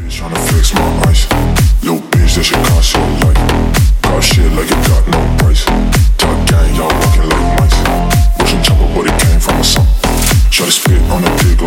Tryna fix my eyes. Little bitch, that shit cost your life. Pop shit like it got no price. Top gang, y'all walking like mice. Russian chopper, but it came from a song. Try to spit on a dick